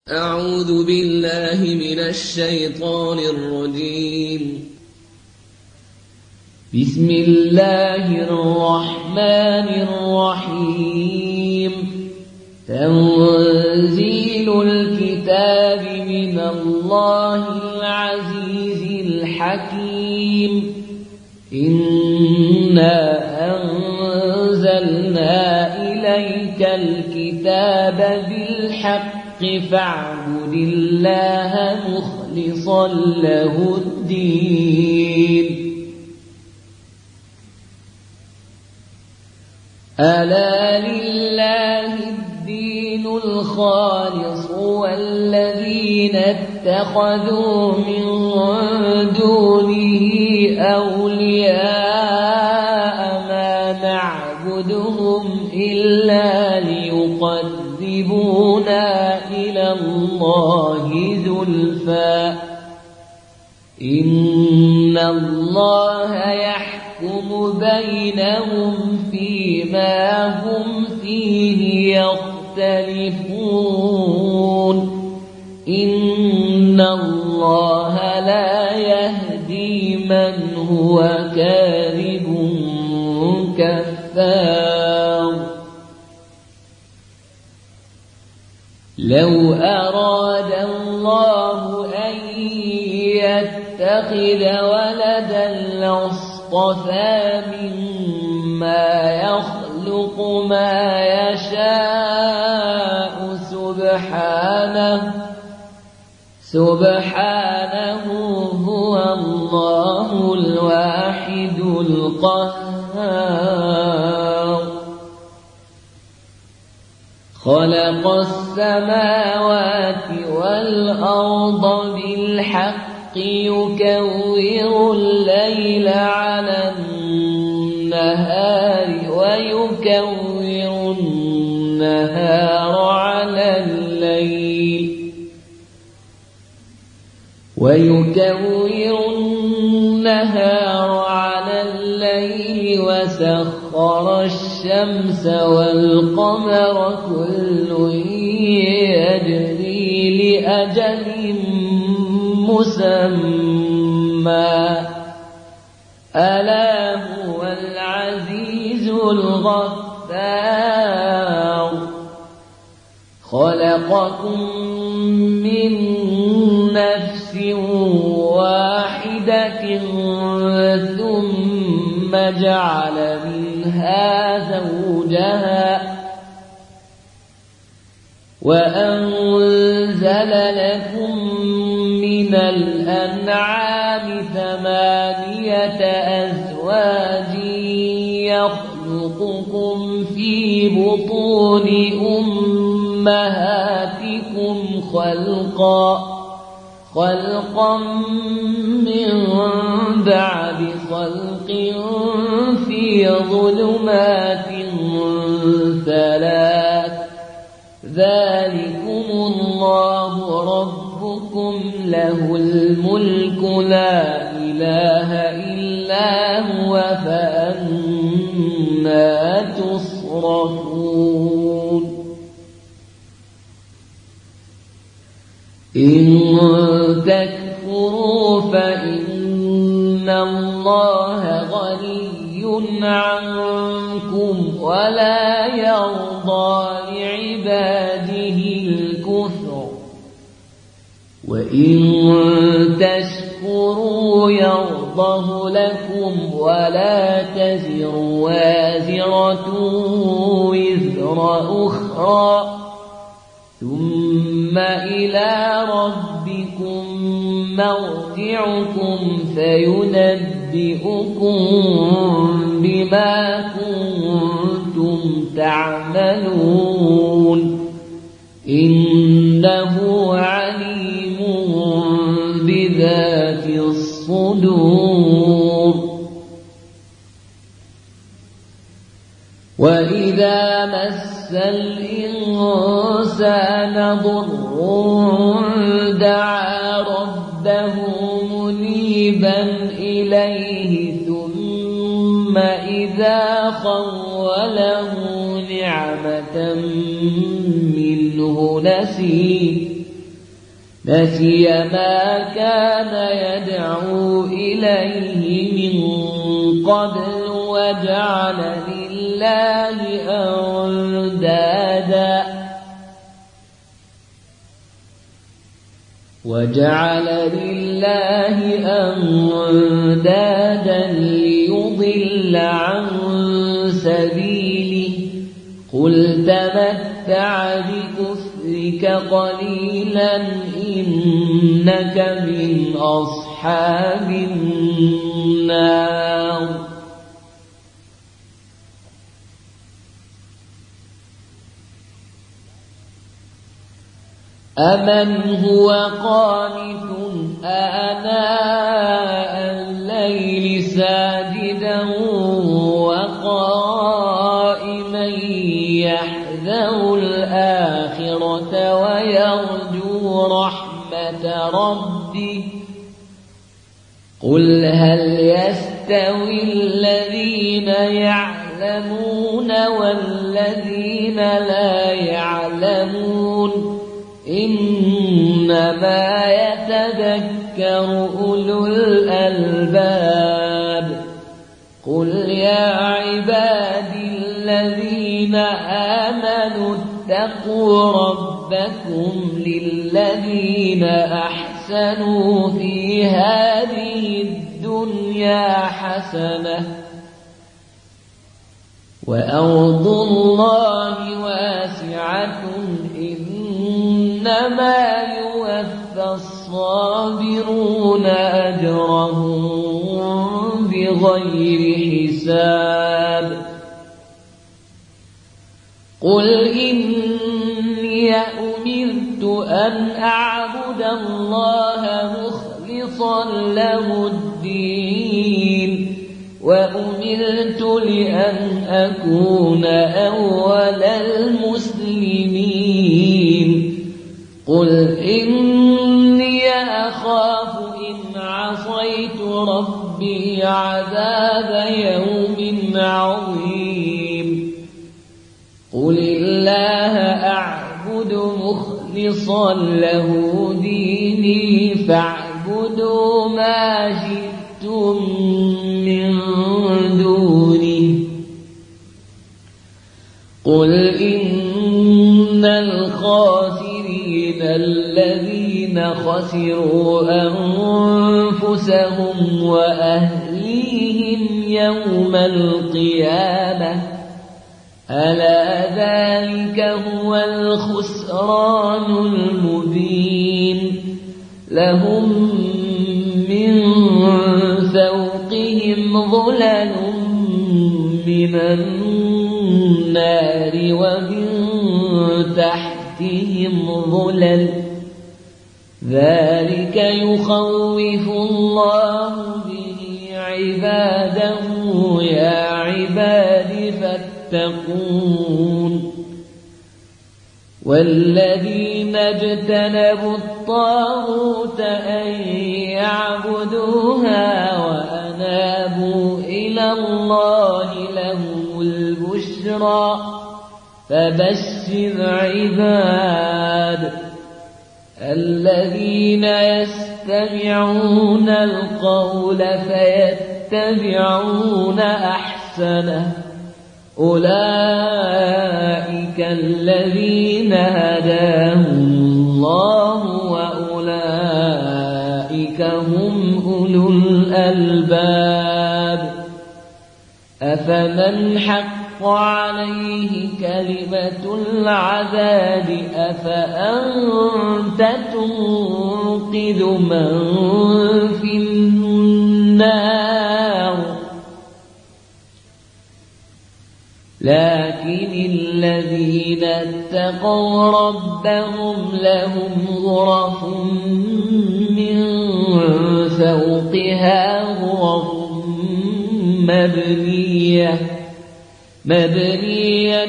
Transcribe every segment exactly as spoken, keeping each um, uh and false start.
أعوذ بالله من الشيطان الرجيم. بسم الله الرحمن الرحيم. تنزيل الكتاب من الله العزيز الحكيم. إنا أنزلنا إليك الكتاب بالحق فاعبد الله مخلصا له الدين. ألا لله الدين الخالص والذين اتخذوا من دونه أولياء ما نعبدهم إلا ليقربونا إلى الله زلفى إن الله يحكم بينهم فيما هم فيه يختلفون. إن الله لا يهدي من هو كاذب كفار. لو أراد الله أن يتخذ ولدا لاصطفى مما يخلق ما يشاء سبحانه سبحانه هو الله الواحد القهار. خلق السماوات والأرض بالحق يكور الليل على النهار ويكور النهار على الليل ويكور النهار على الليل وسخر الشمس والقمر كل يجري لأجل مسمى ألا هو العزيز الغفار. خلقكم من نفس واحدة ثم جعل منها زوجها وأنزل لكم من الأنعام ثمانية أزواج يخلقكم في بطون أمهاتكم خلقا خلقا من بعد خلق في ظلمات ثلاث ذلكم الله ربكم له الملك لا إله إلا هو فأنى تصرفون. إن تكفروا فإن الله غني عنكم ولا يرضى لعباده الكفر وإن تشكروا يرضه لكم ولا تزر وازرة وزر أخرى ثم إلى ربكم مرجعكم فينبئكم بما كنتم تعملون. إنه عليم بذات الصدور. وإذا مس الإنسان ضر دعا ربه منيبا إليه ثم إذا خوله نعمة منه نسي نسي ما كان يدعو إليه من قبل وجعل لله أندادا وجعل لله أندادا ليضل عن سبيله قل تمتع بكفرك قليلا إنك من أصحاب النار أمن هو قانت آناء الليل ساجدا وقائما يحذر الآخرة ويرجو رحمة ربه قل هل يستوي الذين يعلمون والذين لا يعلمون إنما يتذكر أولو الألباب قل يا عبادي الذين آمنوا اتقوا ربكم للذين أحسنوا في هذه الدنيا حسنة وأرض الله واسعة إنما يوفى الصابرون أجرهم بغير حساب قل إني أمرت أن أعبد الله مخلصا له الدين وأمرت لأن أكون أول المسلمين قل إني أخاف إن عصيت ربي عذاب يوم عظيم قل الله أعبد مخلصا له ديني فاعبدوا ما شئتم من دونه قل إن الخاسرين الذين خسروا أنفسهم وأهليهم يوم القيامة ألا ذلك هو الخسران المبين لهم من فوقهم ظلل من النار ومن تحتهم ظلل ذلك يخوف الله به عباده يا عباد فاتقون والذين اجتنبوا الطاغوت أن يعبدوها وأنابوا إلى الله لهم البشرى فبشر عباد الذين يستمعون القول فيتبعون أحسنه أولئك الذين هداهم الله وأولئك هم أولو الألباب أفمن حق عليه كلمة العذاب أفأنت تنقذ من في النار لكن الذين اتقوا ربهم لهم غرف من فوقها غرف مبنية مبنية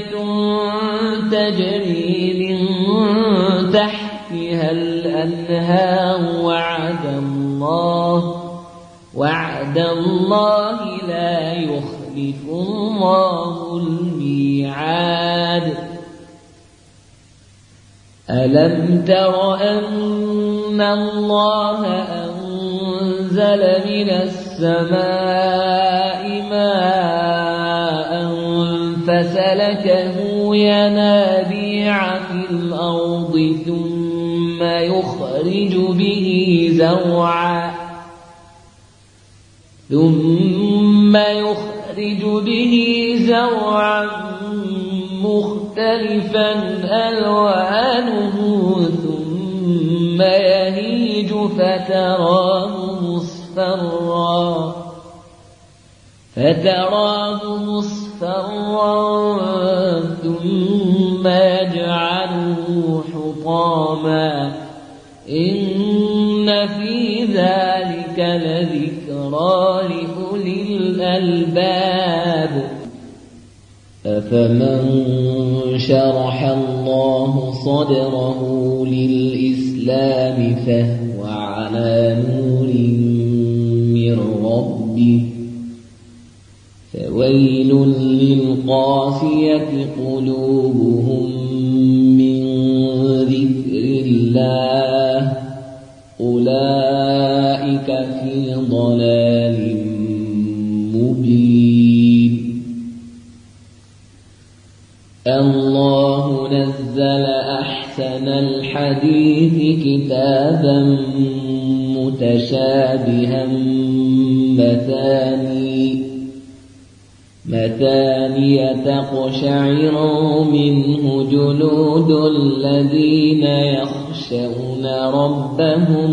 تجري من تحتها الأنهار وعد الله وعد الله لا يخلف الله الميعاد ألم تر أن الله أنزل من السماء ماء فسلكه ينابيع في الأرض ثم يخرج به زرعا ثم يخرج به زرعا مختلفا ألوانه ثم يهيج فتراه مصفرا فتراه مصفرا ثم يجعله حطاما إن في ذلك لذكرى لأولي الألباب أفمن شرح الله صدره للإسلام فهو على نور من ربه فويل للقاسية قلوبهم من ذكر الله أولئك في ضلال مبين الله نزل أحسن الحديث كتابا متشابها مثاني مثاني تقشعر منه جلود الذين يخشون ربهم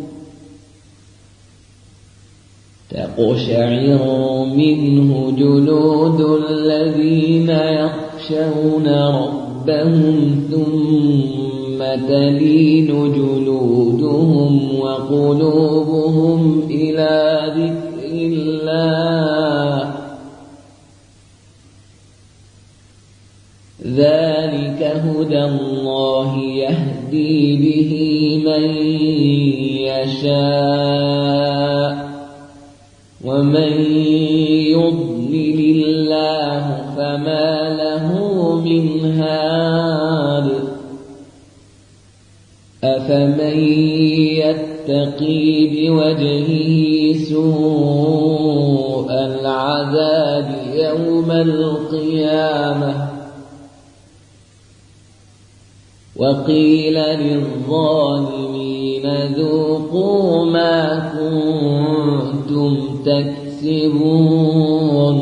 تقشعر منه جلود الذين يخشون ربهم ثم تلين جلودهم وقلوبهم إلى ذكر الله ذلك هدى الله يهدي به من يشاء ومن يضلل الله فما له من هاد أفمن يتقي بوجهه سوء العذاب يوم القيامة وقيل للظالمين ذوقوا ما كنتم تكسبون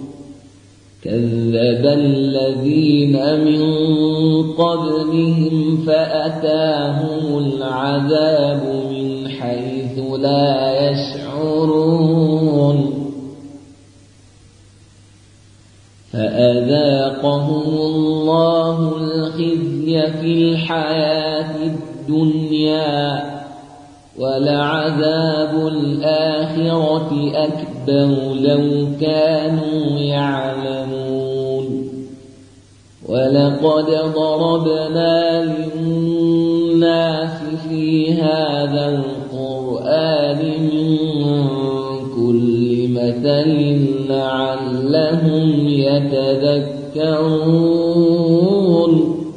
كذب الذين من قبلهم فأتاهم العذاب من حيث لا يشعرون فأذاقهم الله الخزي في الحياة الدنيا ولعذاب الآخرة أكبر لو كانوا يعلمون ولقد ضربنا للناس في هذا القرآن من كل مثل لعلهم يتذكرون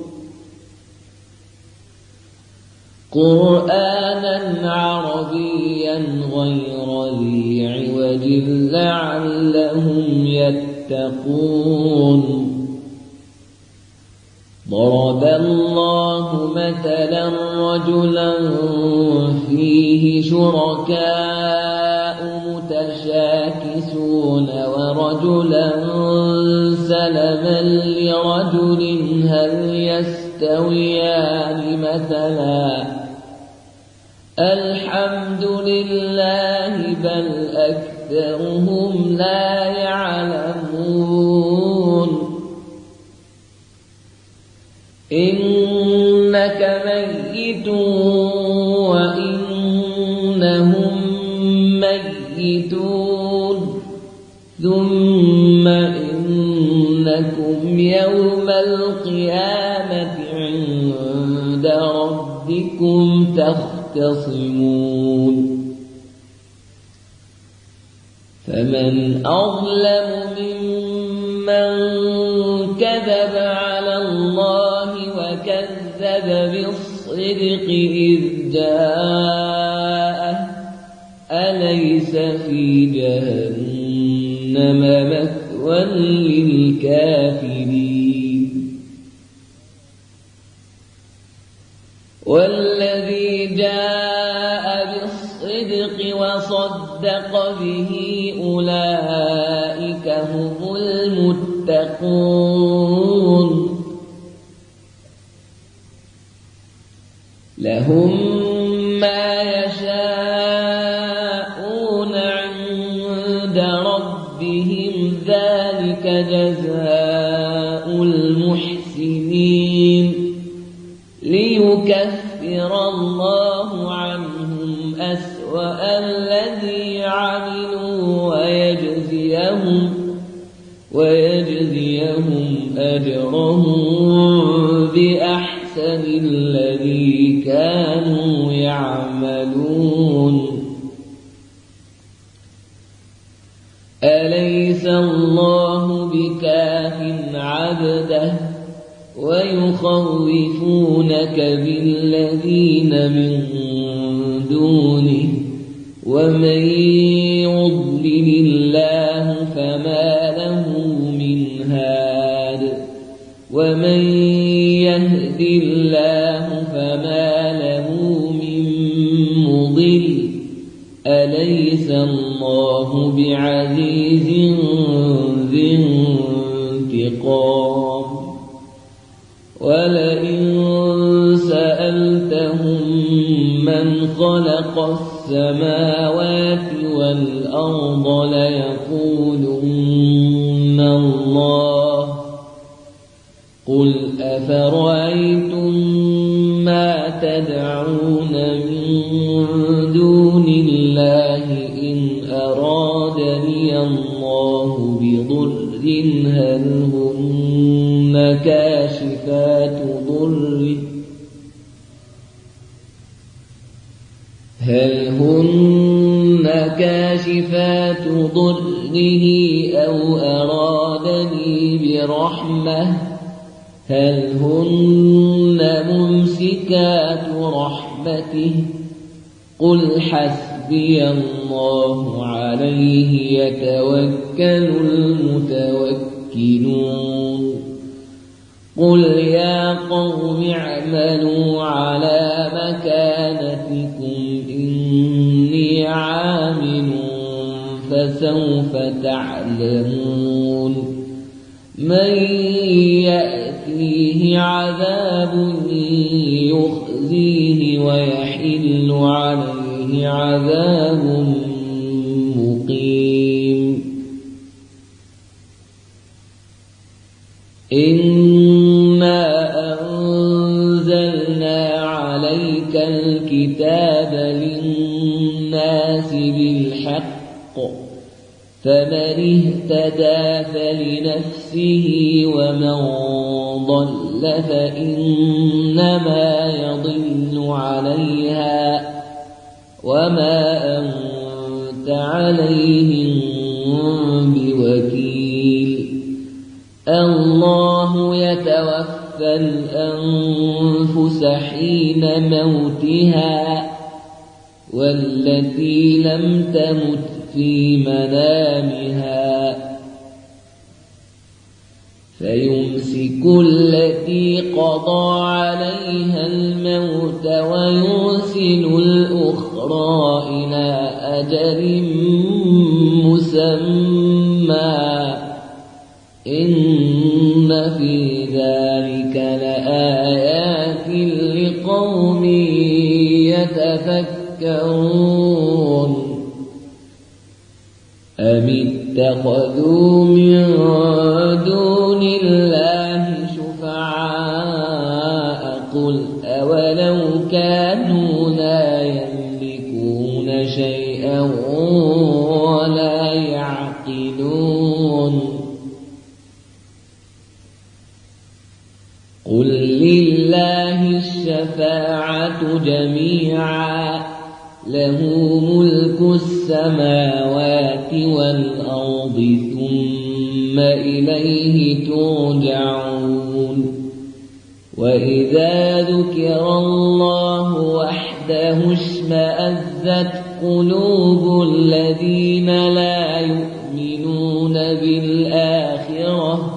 قرآنا عربيا غير ذي عوج لعلهم يتقون ضرب الله مثلا رجلا فيه شركاء متشاكسون ورجلا سلما لرجل هل يستويان مثلا الحمد لله بل أكثرهم لا يعلمون إنك ميت وإنهم ميتون ثم إنكم يوم القيامة عند ربكم تختصمون فمن أظلم ممن كذب على الله وكذب بالصدق إذ جاءه أليس في جهنم مثوى للكافرين والذي جاء بالصدق وصدق به أولئك هم المتقون لهم ما يشاءون عند ربهم ذلك جزاء المحسنين ليكفر الله عنهم أسوأ الذي عملوا ويجزيهم ويجزيهم أجرهم بأحسن الذي كانوا يعملون أليس الله بكاف عبده ويخوفونك بالذين من دونه ومن يضلل الله فما له من هاد ومن يهد الله فما له من مضل أليس الله بعزيز ذي انتقام ولئن سألتهم من خلق السماوات والأرض ليقولن الله قل أفرأيتم ما تدعون من دون الله إن أرادني الله بضر هل هن كاشفات ضره هل هن كاشفات ضره أو أرادني برحمة هل هن ممسكات رحمته قل حسبي الله عليه يتوكل المتوكلون قل يا قوم اعملوا على مكانتكم إني عامل فسوف تعلمون من يأتيه عذاب يخزيه ويحل عليه عذاب مقيم إنا أنزلنا عليك الكتاب للناس بالحق فمن اهتدى فلنفسه ومن ضل فإنما يضل عليها وما أنت عليهم بوكيل الله يتوفى الأنفس حين موتها والتي لم تمت في منامها فيمسك التي قضى عليها الموت ويرسل الأخرى إلى أجل مسمى إن في ذلك لآيات لقوم يتفكرون أم اتخذوا من دون الله شفعاء قل أولو كانوا لا يملكون شيئا ولا يعقلون قل لله الشفاعة جميعا له ملك السماوات والأرض ثم إليه ترجعون وإذا ذكر الله وحده اشمأزت قلوب الذين لا يؤمنون بالآخرة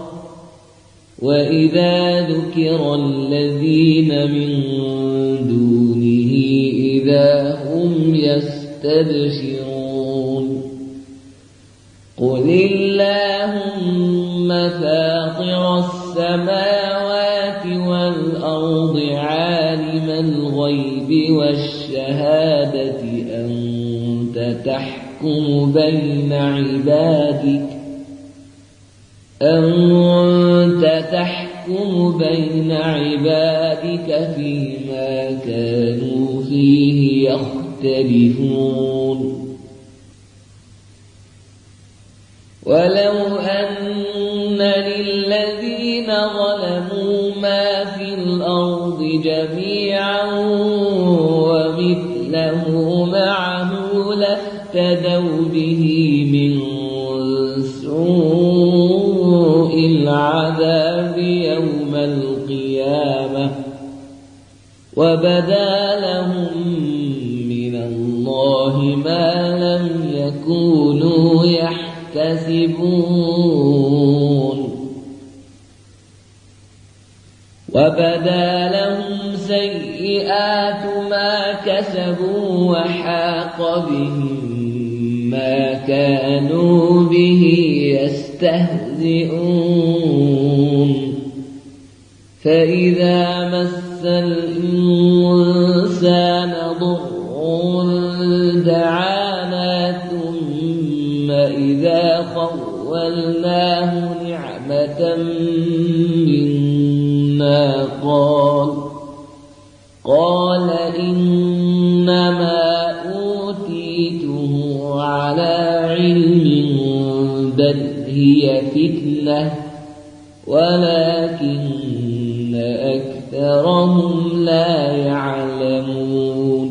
وإذا ذكر الذين من دونه إذا هم يستبشرون قل اللهم فاطر السماوات والأرض عالم الغيب والشهادة أنت تحكم بين عبادك أنت تحكم بين عبادك فيما كانوا فيه يختلفون ولو أن للذين ظلموا ما في الأرض جميعا ومثله معه لافتدوا به من سوء العذاب يوم القيامة وبدا لهم من الله ما لم يكونوا يحتسبون وبدا لهم سيئات ما كسبوا وحاق بهم ما كانوا به يستهزئون فإذا مس الإنسان ضر دعانا ثم إذا خولناه نعمة منا قال قال إنما أوتيته على علم بل هي فتنة ولكن أكثرهم لا يعلمون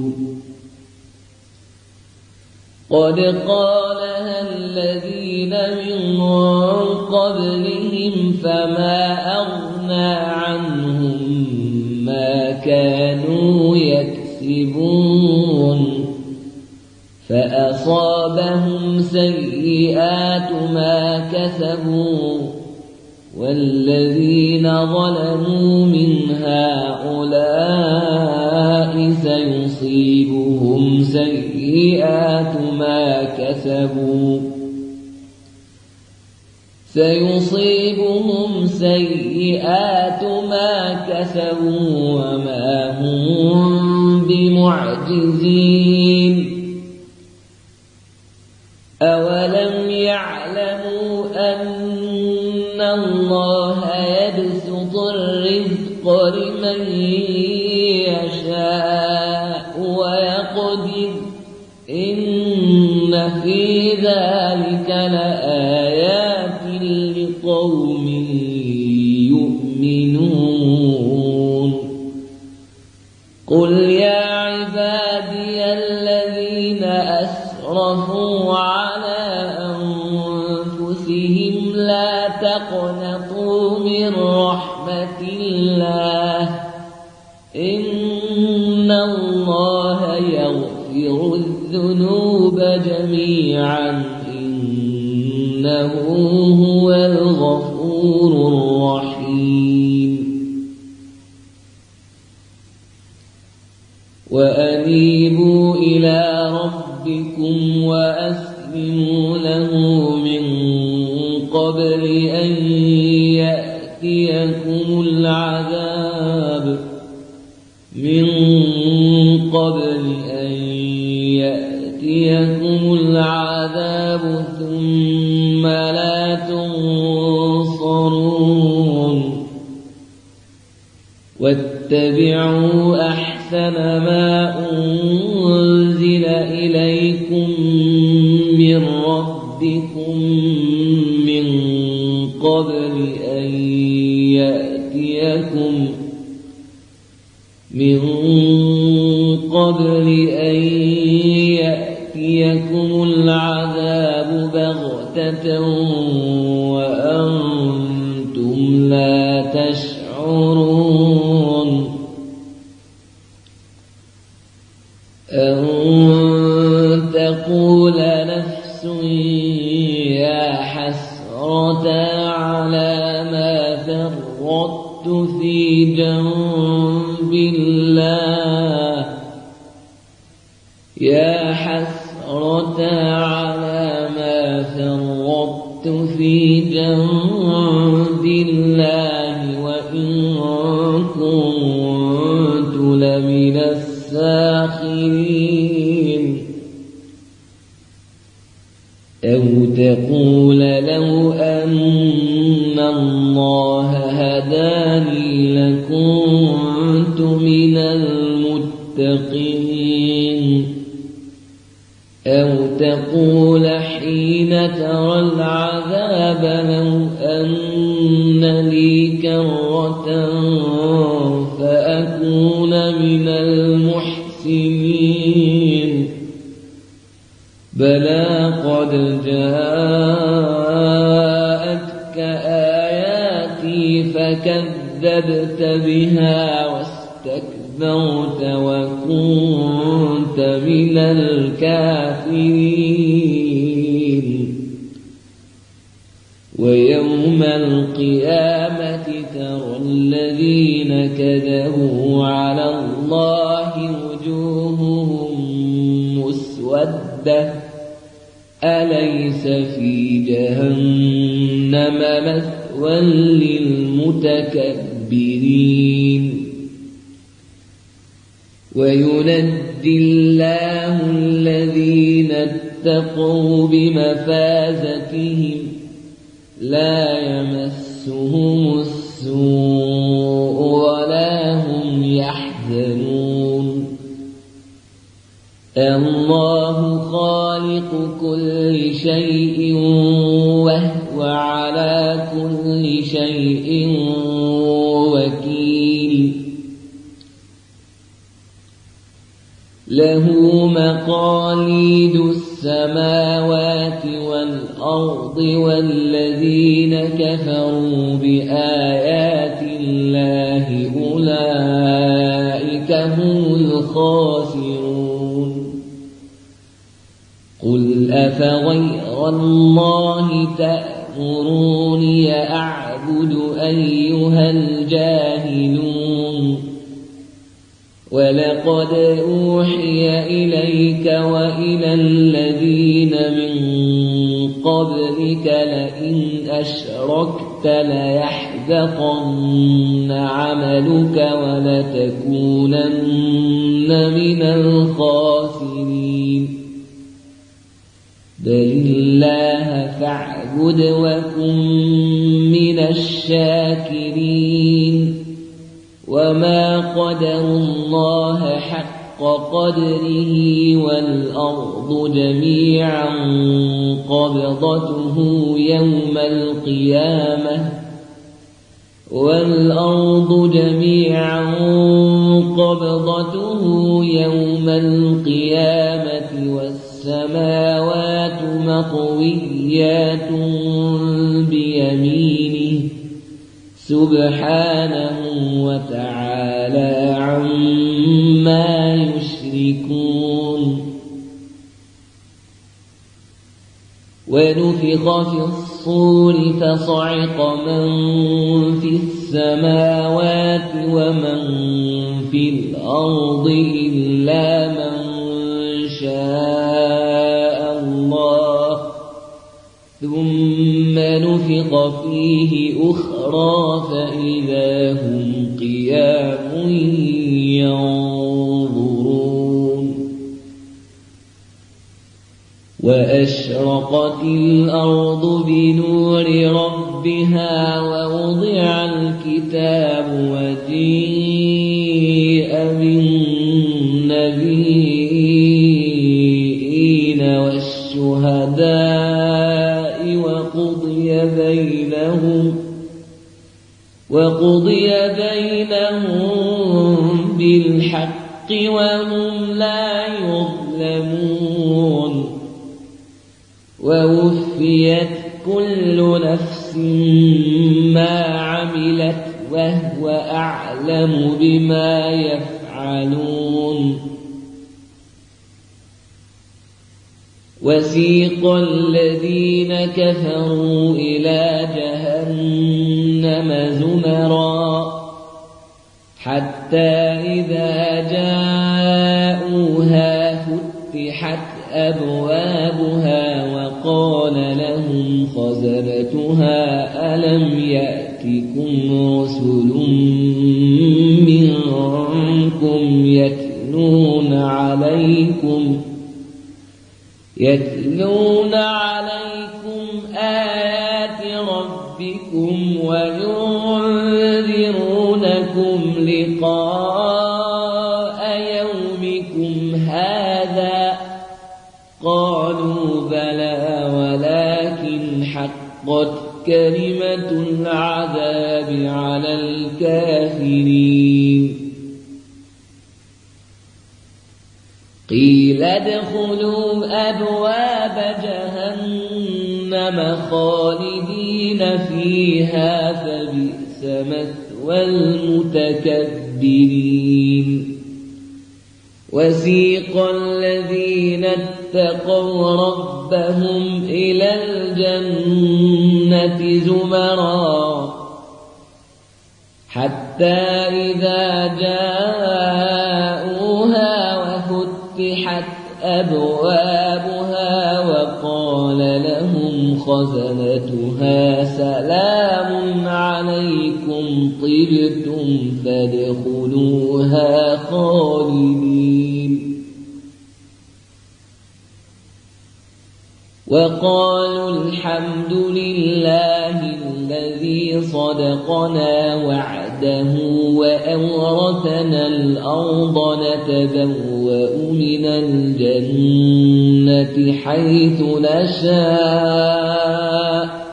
قد قالها الذين من قبلهم فما أغنى عنهم ما كانوا يكسبون فأصابهم سيئات ما كسبوا والذين ظلموا من هؤلاء سيصيبهم سيئات ما كسبوا سيصيبهم سيئات ما كسبوا وما هم بمعجزين أولم يعلموا أن الله يبسط الرزق لمن يشاء ويقدر إن في ذلك لآيات لقوم يؤمنون قل يا عبادي الذين أسرفوا على أنفسهم لا تقنطوا من رحمة الله إن الله يغفر الذنوب جميعا إنه هو الغفور الرحيم وأنيبوا إلى ربكم وأسلموا له من قبل أن يأتيكم العذاب من قبل أن يأتيكم العذاب ثم لا تنصرون واتبعوا أحسن ما أنزل إليكم من ربكم من قبل أن يأتيكم من قبل أن يأتيكم العذاب بغتة وأنتم لا تشعرون أن تقول نفس يا حسرة على ما فرطت في جنب الله يا حسرة على ما فرطت في جنب الله وإن كنت لمن الساخرين أو تقول لو أن الله هداني لكنت من المتقين أو تقول حين ترى العذاب لو أن لي كرة فأكون من المحسنين بلى قد جاءتك آياتي فكذبت بها واستكبرت وكنت من الكافرين ويوم القيامة ترى الذين كذبوا على الله وجوههم مسودة أليس في جهنم مثوى للمتكبرين وينجي الله الذين اتقوا بمفازتهم لا يمسهم السوء ولا هم يحزنون الله خالق كل شيء وهو على كل شيء وكيل له مقاليد السماوات والأرض والذين كفروا بآيات الله أولئك هم الخاسرون قل أفغير الله تأمروني أعبد أيها الجاهلون ولقد أوحي إليك وإلى الذين من قبلك لئن أشركت ليحبطن عملك ولتكونن من الخاسرين بل الله فاعبد وكن من الشاكرين وما قدروا الله حق قدره والأرض جميعا قبضته يوم القيامة والأرض جميعا قبضته يوم القيامة والسماوات مطويات بيمينه سبحانه وتعالى عما يشركون ونفخ في الصور فصعق من في السماوات ومن في الأرض إلا من شاء الله ثم نفخ فيه أخرى فإذا هم قيام ينظرون وأشرقت الأرض بنور ربها ووضع الكتاب وجيء بالنبيين والشهداء وقضي بينهم وقضي بينهم بالحق وهم لا يظلمون ووفيت كل نفس ما عملت وهو أعلم بما يفعلون وسيق الذين كفروا إلى جهنم زمرا حتى إذا جاءوها فتحت أبوابها وقال لهم خزنتها ألم يأتكم رسل منكم يتلون عليكم يتلون عليكم آيات ربكم وينذرونكم لقاء يومكم هذا قالوا بلى ولكن حقت كلمة العذاب على الكافرين قيل ادخلوا أبواب جهنم خالدين فيها فبئس مثوى المتكبرين وسيق الذين اتقوا ربهم إلى الجنة زمرا حتى إذا جاءوها وفتحت أبوابها وقال لهم خزنتها سلام عليكم طبتم فادخلوها خالدين وقالوا الحمد لله الذي صدقنا وعده وأورثنا الأرض نتبوأ من الجنة حيث نشاء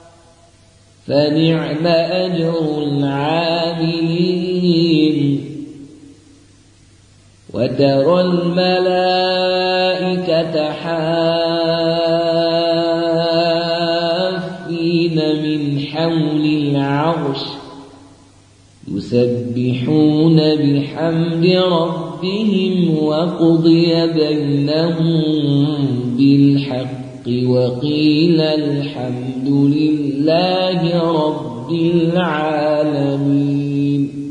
فنعم أجر العاملين وترى الملائكة حافين من حول العرش يسبحون بحمد ربهم وقضي بينهم بالحق وقيل الحمد لله رب العالمين